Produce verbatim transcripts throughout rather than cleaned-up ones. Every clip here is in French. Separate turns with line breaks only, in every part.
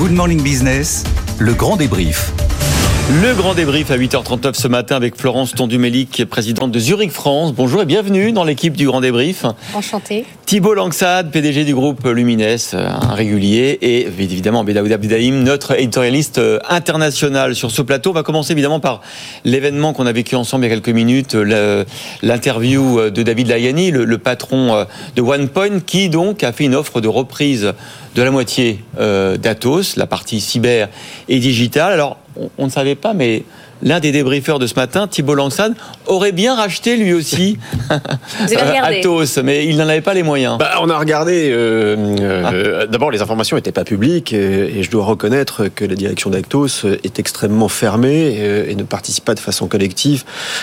Good Morning Business, le grand débrief.
Le grand débrief à huit heures trente-neuf ce matin avec Florence Tondu-Mélic, présidente de Zurich France. Bonjour et bienvenue dans l'équipe du grand débrief.
Enchantée.
Thibault Langsad, P D G du groupe Lumines, un régulier, et évidemment Bedaoud Abdeldaïm, notre éditorialiste international sur ce plateau. On va commencer évidemment par l'événement qu'on a vécu ensemble il y a quelques minutes, le, l'interview de David Layani, le, le patron de OnePoint, qui donc a fait une offre de reprise de la moitié euh, d'Atos, la partie cyber et digitale. Alors, on, on ne savait pas, mais l'un des débriefeurs de ce matin, Thibault Langsad, aurait bien racheté lui aussi Atos, mais il n'en avait pas les moyens.
Bah, on a regardé. Euh, euh, ah. D'abord, les informations n'étaient pas publiques, et, et je dois reconnaître que la direction d'Atos est extrêmement fermée et, et ne participe pas de façon collective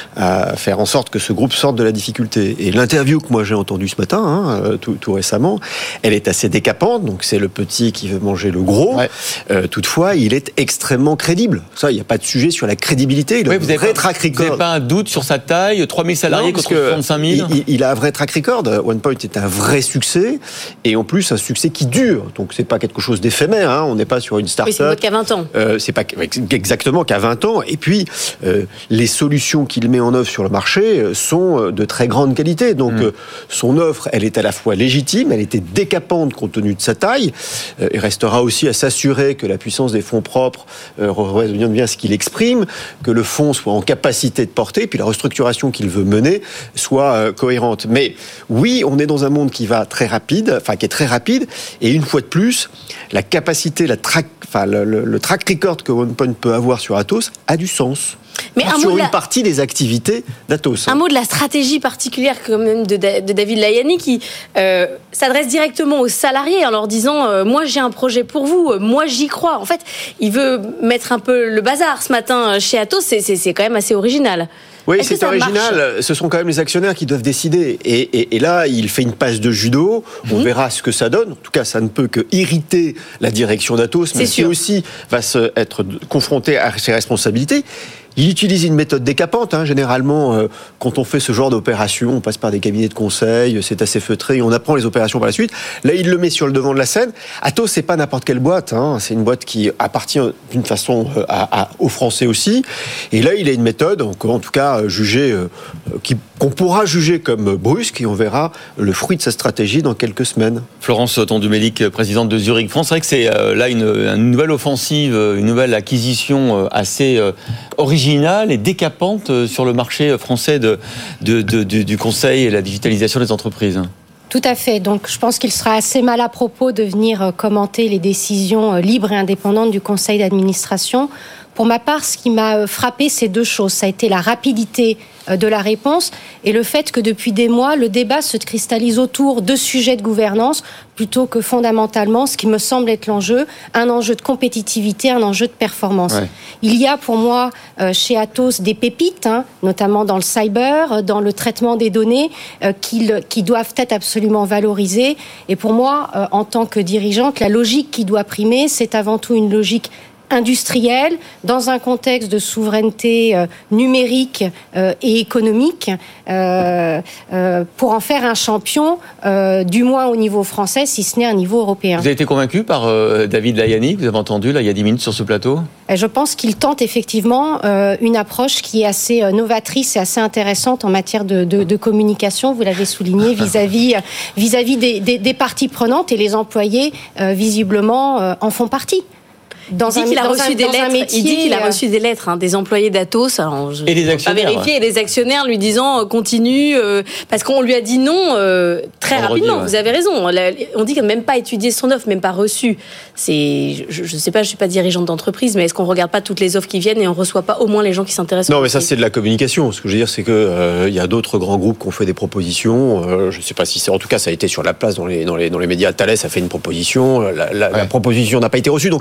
à faire en sorte que ce groupe sorte de la difficulté. Et l'interview que moi j'ai entendue ce matin, hein, tout, tout récemment, elle est assez décapante. Donc c'est le petit qui veut manger le gros. Ouais. Euh, toutefois, il est extrêmement crédible. Ça, il n'y a pas de sujet sur la crédibilité. Il
oui,
a
vous
un vrai
pas,
track record.
Vous n'avez pas un doute sur sa taille, trois mille salariés contre soixante-cinq mille?
il, il a un vrai track record. OnePoint est un vrai succès, et en plus un succès qui dure. Donc c'est pas quelque chose d'éphémère. Hein. On n'est pas sur une start-up.
Oui, c'est pas qu'à vingt ans.
Euh, c'est pas exactement qu'à vingt ans. Et puis euh, les solutions qu'il met en œuvre sur le marché sont de très grande qualité. Donc mmh. euh, son offre, elle est à la fois légitime, elle était décapante compte tenu de sa taille. Euh, il restera aussi à s'assurer que la puissance des fonds propres euh, représente bien ce qu'il exprime, que le fonds soit en capacité de porter, puis la restructuration qu'il veut mener soit euh, cohérente. Mais oui, on est dans un monde qui va très rapide, enfin qui est très rapide, et une fois de plus, la capacité, la track, enfin le, le, le track record que OnePoint peut avoir sur Atos a du sens. Mais un sur mot une la... partie des activités d'Atos.
Un hein. mot de la stratégie particulière quand même de, da- de David Layani qui euh, s'adresse directement aux salariés en leur disant euh, moi j'ai un projet pour vous, moi j'y crois. En fait, il veut mettre un peu le bazar ce matin chez Atos, c'est, c'est, c'est quand même assez original.
Oui,
Est-ce
c'est original. Marche? Ce sont quand même les actionnaires qui doivent décider. Et, et, et là, il fait une passe de judo. On mmh. verra ce que ça donne. En tout cas, ça ne peut que irriter la direction d'Atos, mais qui aussi va se, être confronté à ses responsabilités. Il utilise une méthode décapante. Hein. Généralement, euh, quand on fait ce genre d'opération, on passe par des cabinets de conseil, c'est assez feutré, et on apprend les opérations par la suite. Là, il le met sur le devant de la scène. Atos, c'est pas n'importe quelle boîte. Hein. C'est une boîte qui appartient d'une façon à, à, aux Français aussi. Et là, il a une méthode, en tout cas jugée, euh, qui, qu'on pourra juger comme brusque, et on verra le fruit de sa stratégie dans quelques semaines.
Florence Tondu-Mélic, présidente de Zurich France. C'est vrai que c'est euh, là une, une nouvelle offensive, une nouvelle acquisition euh, assez euh, originale et décapante sur le marché français de, de, de, de, du conseil et la digitalisation des entreprises.
Tout à fait. Donc, je pense qu'il sera assez mal à propos de venir commenter les décisions libres et indépendantes du conseil d'administration. Pour ma part, ce qui m'a frappé, c'est deux choses. Ça a été la rapidité de la réponse et le fait que depuis des mois, le débat se cristallise autour de sujets de gouvernance plutôt que fondamentalement, ce qui me semble être l'enjeu, un enjeu de compétitivité, un enjeu de performance. Ouais. Il y a pour moi euh, chez Atos des pépites, hein, notamment dans le cyber, dans le traitement des données, euh, qui, qui doivent être absolument valorisées. Et pour moi, euh, en tant que dirigeante, la logique qui doit primer, c'est avant tout une logique industrielle, dans un contexte de souveraineté euh, numérique euh, et économique, euh, euh, pour en faire un champion, euh, du moins au niveau français, si ce n'est à un niveau européen.
Vous avez été convaincu par euh, David Layani, que vous avez entendu là, il y a dix minutes sur ce plateau?
Je pense qu'il tente effectivement euh, une approche qui est assez euh, novatrice et assez intéressante en matière de, de, de communication, vous l'avez souligné, vis-à-vis, vis-à-vis des, des, des parties prenantes, et les employés, euh, visiblement, euh, en font partie.
Dans il, dit un, qu'il a reçu un, des lettres, métier, il dit qu'il a reçu des lettres hein, des employés d'Atos, alors je,
et des actionnaires,
pas vérifier, et des actionnaires lui disant euh, continue, euh, parce qu'on lui a dit non euh, très Vendredi, rapidement. Ouais. Vous avez raison. On dit qu'il n'a même pas étudié son offre, même pas reçu. C'est, je ne sais pas, je suis pas dirigeante d'entreprise, mais est-ce qu'on regarde pas toutes les offres qui viennent et on reçoit pas au moins les gens qui s'intéressent?
Non, mais ça c'est de la communication. Ce que je veux dire, c'est que euh, il y a d'autres grands groupes qui ont fait des propositions. Euh, je ne sais pas si c'est, en tout cas, ça a été sur la place dans les dans les dans les médias. Thales a fait une proposition. La, la, ouais. la proposition n'a pas été reçue, donc il y a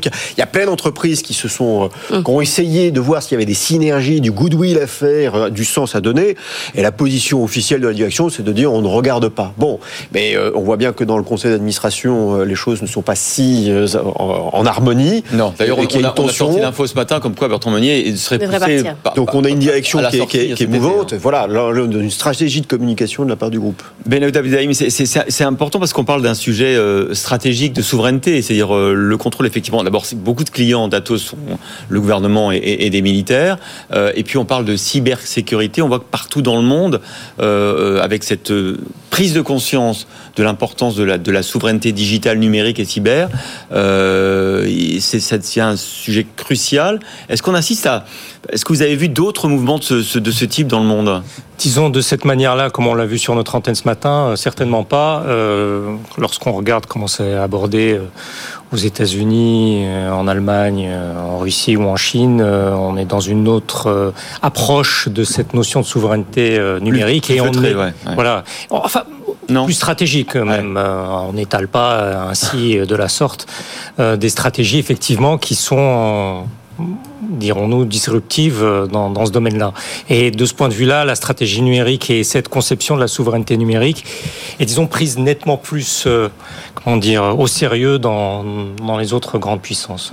plein d'entreprises qui se sont, euh, qui ont essayé de voir s'il y avait des synergies, du goodwill à faire, euh, du sens à donner. Et la position officielle de la direction, c'est de dire on ne regarde pas. Bon, mais euh, on voit bien que dans le conseil d'administration, euh, les choses ne sont pas si euh, en, en harmonie.
Non, d'ailleurs, on, on, a, on a sorti l'info ce matin comme quoi Bertrand Meunier serait poussé. Par,
Donc
par,
on a une direction qui,
sortie,
est, qui, est, qui est mouvante. Voilà, une stratégie de communication de la part du groupe.
Benaoud Abdelrahim, c'est, c'est, c'est important parce qu'on parle d'un sujet euh, stratégique de souveraineté, c'est-à-dire euh, le contrôle, effectivement. D'abord, c'est beaucoup de clients d'Atos sont le gouvernement et, et, et des militaires. Euh, et puis, on parle de cybersécurité. On voit que partout dans le monde, euh, avec cette euh, prise de conscience de l'importance de la, de la souveraineté digitale, numérique et cyber, euh, c'est, c'est un sujet crucial. Est-ce qu'on assiste à... Est-ce que vous avez vu d'autres mouvements de ce, de ce type dans le monde ?
Disons de cette manière-là, comme on l'a vu sur notre antenne ce matin, certainement pas. Euh, lorsqu'on regarde comment c'est abordé euh, aux États-Unis, euh, en Allemagne, euh, en Russie ou en Chine, euh, on est dans une autre euh, approche de cette notion de souveraineté euh, numérique
plus, plus
et on
très,
est
ouais, ouais.
voilà, enfin non. plus stratégique même. Ouais. Euh, on n'étale pas ainsi de la sorte euh, des stratégies effectivement qui sont euh, dirons-nous, disruptive dans, dans ce domaine-là. Et de ce point de vue-là, la stratégie numérique et cette conception de la souveraineté numérique est, disons, prise nettement plus, euh, comment dire, au sérieux dans, dans les autres grandes puissances.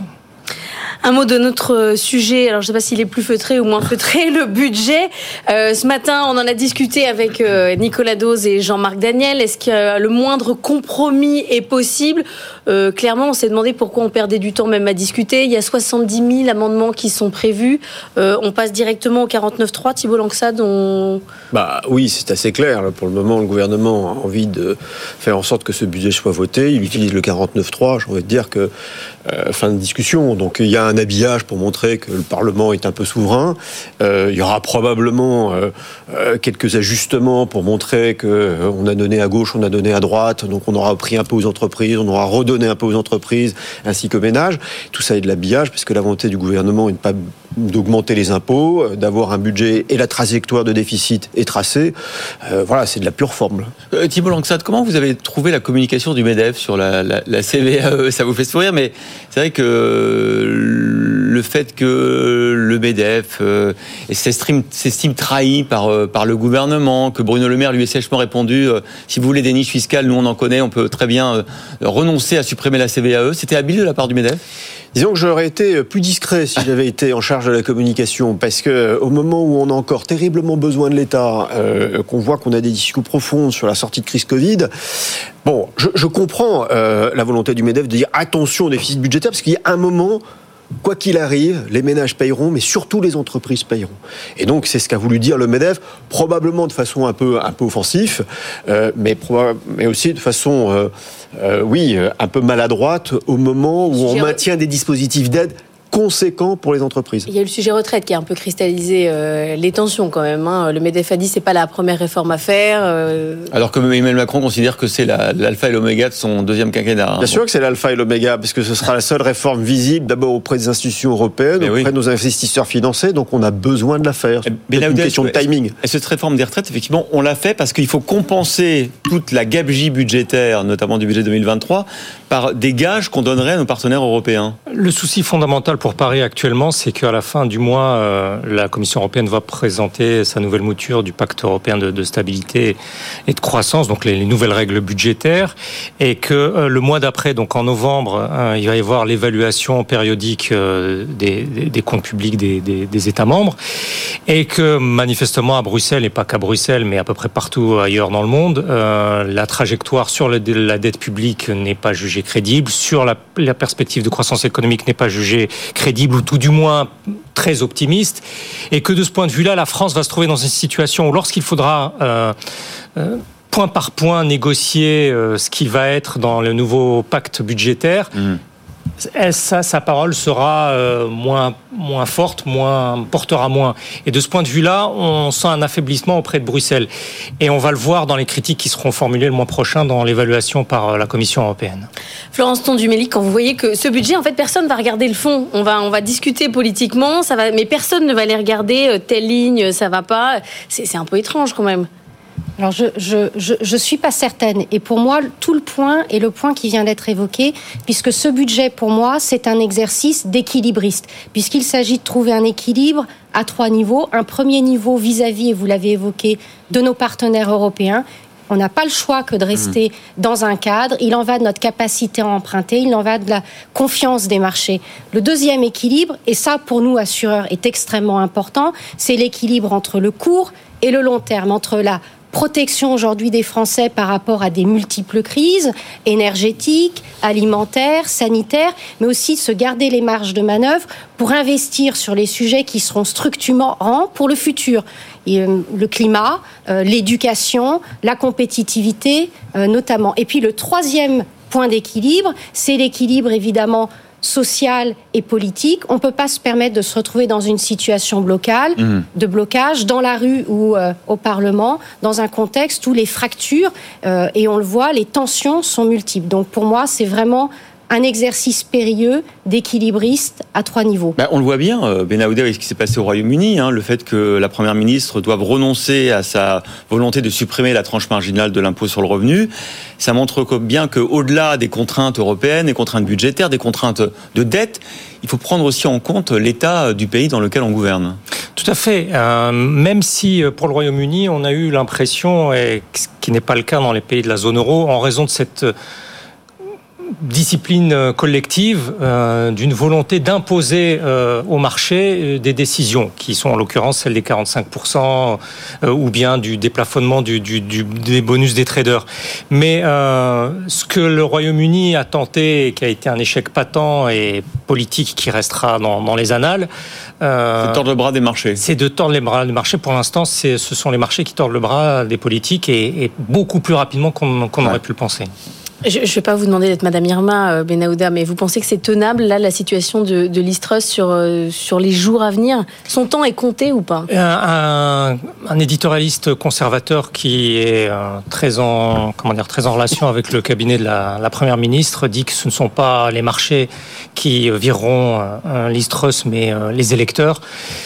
Un mot de notre sujet, alors je ne sais pas s'il est plus feutré ou moins feutré, le budget. Euh, ce matin, on en a discuté avec euh, Nicolas Dose et Jean-Marc Daniel. Est-ce que euh, le moindre compromis est possible ? euh, Clairement, on s'est demandé pourquoi on perdait du temps même à discuter. Il y a soixante-dix mille amendements qui sont prévus. Euh, on passe directement au quarante-neuf trois. Thibault Langsad, on...
Bah oui, c'est assez clair. Pour le moment, le gouvernement a envie de faire en sorte que ce budget soit voté. Il utilise le quarante-neuf trois. J'ai envie de dire que euh, fin de discussion. Donc il y a un habillage pour montrer que le Parlement est un peu souverain. Euh, il y aura probablement euh, euh, quelques ajustements pour montrer que euh, on a donné à gauche, on a donné à droite. Donc on aura pris un peu aux entreprises, on aura redonné un peu aux entreprises, ainsi qu'aux ménages. Tout ça est de l'habillage, parce que la volonté du gouvernement est de pas d'augmenter les impôts, d'avoir un budget et la trajectoire de déficit est tracée. Euh, voilà, c'est de la pure forme.
Euh, Thibault Langsad, comment vous avez trouvé la communication du MEDEF sur la, la, la C V A E ? Ça vous fait sourire, mais c'est vrai que le fait que le MEDEF euh, s'estime, s'estime trahi par, euh, par le gouvernement, que Bruno Le Maire lui ait sèchement répondu euh, si vous voulez des niches fiscales, nous on en connaît, on peut très bien euh, renoncer à supprimer la C V A E. C'était habile de la part du MEDEF ?
Disons que j'aurais été plus discret si j'avais été en charge de la communication, parce que au moment où on a encore terriblement besoin de l'État, euh, qu'on voit qu'on a des discussions profondes sur la sortie de crise Covid, bon, je, je comprends euh, la volonté du MEDEF de dire attention au déficit budgétaire, parce qu'il y a un moment, quoi qu'il arrive, les ménages payeront, mais surtout les entreprises payeront. Et donc, c'est ce qu'a voulu dire le MEDEF, probablement de façon un peu, un peu offensive, euh, mais, proba- mais aussi de façon, euh, euh, oui, un peu maladroite, au moment où on maintient des dispositifs d'aide conséquent pour les entreprises.
Il y a eu le sujet retraite qui a un peu cristallisé euh, les tensions quand même. Hein. Le MEDEF a dit que ce n'est pas la première réforme à faire. Euh...
Alors que Emmanuel Macron considère que c'est la, l'alpha et l'oméga de son deuxième quinquennat. Hein.
Bien sûr que c'est l'alpha et l'oméga, parce que ce sera la seule réforme visible, d'abord auprès des institutions européennes, mais auprès oui. de nos investisseurs financiers, donc on a besoin de la faire. C'est une question de timing.
Et cette réforme des retraites, effectivement, on l'a fait parce qu'il faut compenser toute la gabegie budgétaire, notamment du budget deux mille vingt-trois, par des gages qu'on donnerait à nos partenaires européens.
Le souci fondamental pour Paris actuellement, c'est qu'à la fin du mois, euh, la Commission européenne va présenter sa nouvelle mouture du pacte européen de, de stabilité et de croissance, donc les, les nouvelles règles budgétaires, et que euh, le mois d'après, donc en novembre, euh, il va y avoir l'évaluation périodique euh, des, des, des comptes publics des, des, des États membres, et que manifestement à Bruxelles, et pas qu'à Bruxelles, mais à peu près partout ailleurs dans le monde, euh, la trajectoire sur le, la dette publique n'est pas jugée crédible, sur la, la perspective de croissance économique n'est pas jugée crédible, ou tout du moins très optimiste, et que de ce point de vue-là, la France va se trouver dans une situation où lorsqu'il faudra euh, euh, point par point négocier euh, ce qui va être dans le nouveau pacte budgétaire, mmh. Ça, sa parole sera euh, moins, moins forte, moins, portera moins. Et de ce point de vue-là, on sent un affaiblissement auprès de Bruxelles. Et on va le voir dans les critiques qui seront formulées le mois prochain dans l'évaluation par la Commission européenne.
Florence Tonduméli, quand vous voyez que ce budget, en fait, personne ne va regarder le fond. On va, on va discuter politiquement, ça va, mais personne ne va aller regarder euh, telle ligne, ça va pas. C'est, c'est un peu étrange quand même.
Alors je je je je suis pas certaine et pour moi tout le point est le point qui vient d'être évoqué puisque ce budget pour moi c'est un exercice d'équilibriste puisqu'il s'agit de trouver un équilibre à trois niveaux. Un premier niveau vis-à-vis, et vous l'avez évoqué, de nos partenaires européens. On n'a pas le choix que de rester mmh. dans un cadre. Il en va de notre capacité à emprunter, il en va de la confiance des marchés. Le deuxième équilibre, et ça pour nous assureurs est extrêmement important, c'est l'équilibre entre le court et le long terme, entre la protection aujourd'hui des Français par rapport à des multiples crises énergétiques, alimentaires, sanitaires, mais aussi de se garder les marges de manœuvre pour investir sur les sujets qui seront structurants pour le futur. Et, euh, le climat, euh, l'éducation, la compétitivité euh, notamment. Et puis le troisième point d'équilibre, c'est l'équilibre évidemment social et politique. On ne peut pas se permettre de se retrouver dans une situation blocale, mmh. de blocage dans la rue ou euh, au Parlement, dans un contexte où les fractures, euh, et on le voit, les tensions sont multiples. Donc pour moi, c'est vraiment un exercice périlleux d'équilibriste à trois niveaux.
Ben, on le voit bien, Benaouda, avec ce qui s'est passé au Royaume-Uni, hein, le fait que la Première ministre doive renoncer à sa volonté de supprimer la tranche marginale de l'impôt sur le revenu, ça montre bien qu'au-delà des contraintes européennes, des contraintes budgétaires, des contraintes de dette, il faut prendre aussi en compte l'état du pays dans lequel on gouverne.
Tout à fait. Euh, même si pour le Royaume-Uni, on a eu l'impression, et ce qui n'est pas le cas dans les pays de la zone euro, en raison de cette discipline collective, euh, d'une volonté d'imposer euh, au marché euh, des décisions qui sont en l'occurrence celles des quarante-cinq pour cent euh, ou bien du déplafonnement du, du, du, des bonus des traders. Mais euh, ce que le Royaume-Uni a tenté et qui a été un échec patent et politique qui restera dans, dans les annales,
euh, c'est de tordre le bras des marchés.
C'est de tordre les bras des marchés. Pour l'instant, c'est, ce sont les marchés qui tordent le bras des politiques et, et beaucoup plus rapidement qu'on, qu'on ouais. aurait pu le penser.
Je ne vais pas vous demander d'être Madame Irma Benaouda, mais vous pensez que c'est tenable, là, la situation de, de Liz Truss sur, sur les jours à venir? Son temps est compté ou pas?
Un, un, un éditorialiste conservateur qui est très en, comment dire, très en relation avec le cabinet de la, la Première ministre dit que ce ne sont pas les marchés qui vireront Liz Truss, mais les électeurs.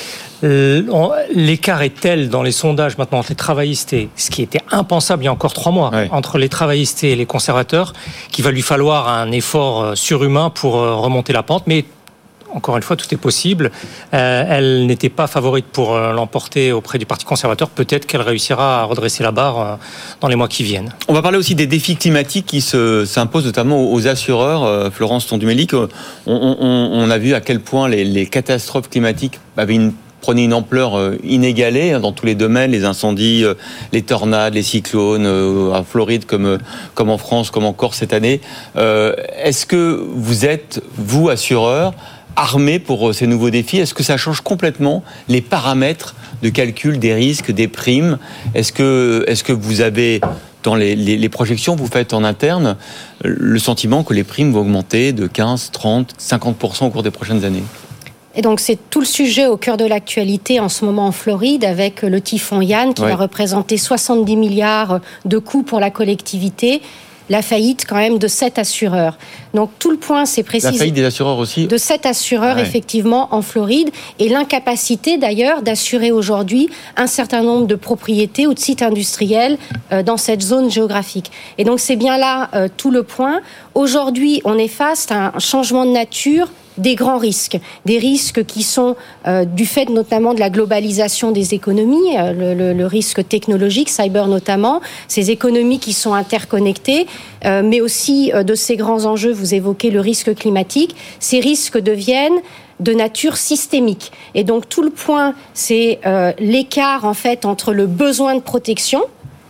L'écart est tel dans les sondages maintenant entre les travaillistes et ce qui était impensable il y a encore trois mois, ouais. entre les travaillistes et les conservateurs, qu'il va lui falloir un effort surhumain pour remonter la pente. Mais encore une fois, tout est possible. Euh, elle n'était pas favorite pour l'emporter auprès du Parti conservateur. Peut-être qu'elle réussira à redresser la barre dans les mois qui viennent.
On va parler aussi des défis climatiques qui se, s'imposent notamment aux assureurs. Euh, Florence Tondumélic, on, on, on a vu à quel point les, les catastrophes climatiques avaient une prenait une ampleur inégalée dans tous les domaines, les incendies, les tornades, les cyclones, en Floride comme, comme en France, comme encore cette année. Euh, est-ce que vous êtes, vous, assureur, armé pour ces nouveaux défis? Est-ce que ça change complètement les paramètres de calcul des risques, des primes? Est-ce que, est-ce que vous avez, dans les, les, les projections que vous faites en interne, le sentiment que les primes vont augmenter de quinze, trente, cinquante pour cent au cours des prochaines années?
Et donc c'est tout le sujet au cœur de l'actualité en ce moment en Floride avec le typhon Ian qui ouais. va représenter soixante-dix milliards de coûts pour la collectivité, la faillite quand même de sept assureurs. Donc tout le point c'est précisé.
La faillite des assureurs aussi.
De sept assureurs ouais. effectivement en Floride et l'incapacité d'ailleurs d'assurer aujourd'hui un certain nombre de propriétés ou de sites industriels euh, dans cette zone géographique. Et donc c'est bien là euh, tout le point. Aujourd'hui on est face à un changement de nature des grands risques, des risques qui sont euh, du fait notamment de la globalisation des économies, euh, le, le, le risque technologique, cyber notamment, ces économies qui sont interconnectées, euh, mais aussi euh, de ces grands enjeux, vous évoquez le risque climatique, ces risques deviennent de nature systémique. Et donc tout le point, c'est euh, l'écart en fait entre le besoin de protection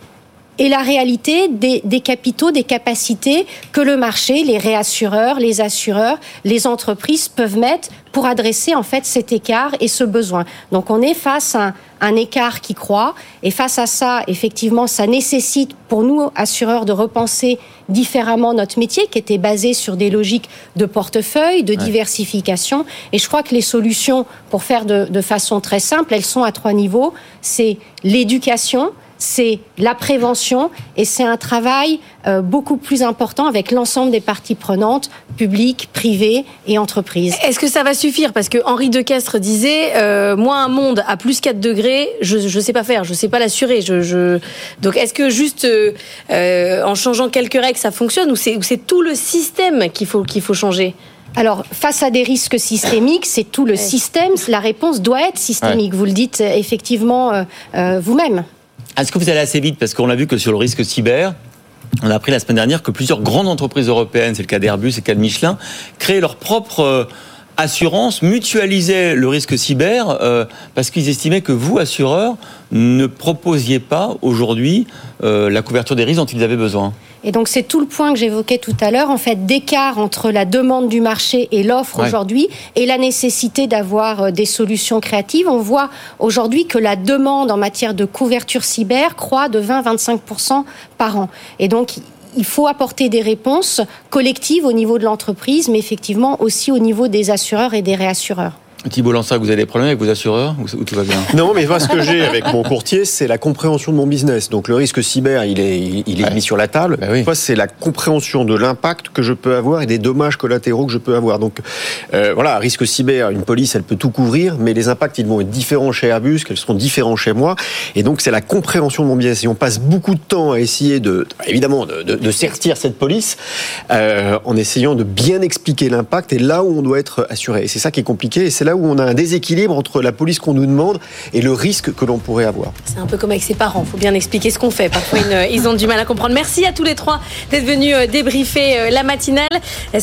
et la réalité des, des capitaux, des capacités que le marché, les réassureurs, les assureurs, les entreprises peuvent mettre pour adresser en fait cet écart et ce besoin. Donc on est face à un, un écart qui croît et face à ça, effectivement, ça nécessite pour nous, assureurs, de repenser différemment notre métier qui était basé sur des logiques de portefeuille, de ouais. diversification. Et je crois que les solutions, pour faire de, de façon très simple, elles sont à trois niveaux. C'est l'éducation, c'est la prévention et c'est un travail euh, beaucoup plus important avec l'ensemble des parties prenantes, publiques, privées et entreprises.
Est-ce que ça va suffire? Parce que Henri Decastre disait euh, moi un monde à plus quatre degrés, je ne sais pas faire, je ne sais pas l'assurer. Je, je... Donc est-ce que juste euh, euh, en changeant quelques règles ça fonctionne ou c'est, ou c'est tout le système qu'il faut, qu'il faut changer?
Alors, face à des risques systémiques, c'est tout le ouais. système. La réponse doit être systémique. Ouais. Vous le dites effectivement euh, euh, vous-même.
Est-ce que vous allez assez vite? Parce qu'on a vu que sur le risque cyber, on a appris la semaine dernière que plusieurs grandes entreprises européennes, c'est le cas d'Airbus, c'est le cas de Michelin, créaient leur propre euh, assurance, mutualisaient le risque cyber euh, parce qu'ils estimaient que vous, assureurs, ne proposiez pas aujourd'hui euh, la couverture des risques dont ils avaient besoin.
Et donc, c'est tout le point que j'évoquais tout à l'heure, en fait, d'écart entre la demande du marché et l'offre ouais. aujourd'hui et la nécessité d'avoir des solutions créatives. On voit aujourd'hui que la demande en matière de couverture cyber croît de vingt à vingt-cinq pour cent par an. Et donc, il faut apporter des réponses collectives au niveau de l'entreprise, mais effectivement aussi au niveau des assureurs et des réassureurs.
Thibault Lansac, vous avez des problèmes avec vos assureurs ou tout va bien?
Non, mais moi, ce que j'ai avec mon courtier, c'est la compréhension de mon business. Donc, le risque cyber, il est, il est ouais. mis sur la table. Bah oui. Moi, c'est la compréhension de l'impact que je peux avoir et des dommages collatéraux que je peux avoir. Donc, euh, voilà, risque cyber, une police, elle peut tout couvrir, mais les impacts, ils vont être différents chez Airbus, qu'elles seront différents chez moi. Et donc, c'est la compréhension de mon business. Et on passe beaucoup de temps à essayer de, évidemment, de, de, de sertir cette police, euh, en essayant de bien expliquer l'impact et là où on doit être assuré. Et c'est ça qui est compliqué. Et c'est là où on a un déséquilibre entre la police qu'on nous demande et le risque que l'on pourrait avoir.
C'est un peu comme avec ses parents, il faut bien expliquer ce qu'on fait. Parfois, ils ont du mal à comprendre. Merci à tous les trois d'être venus débriefer la matinale.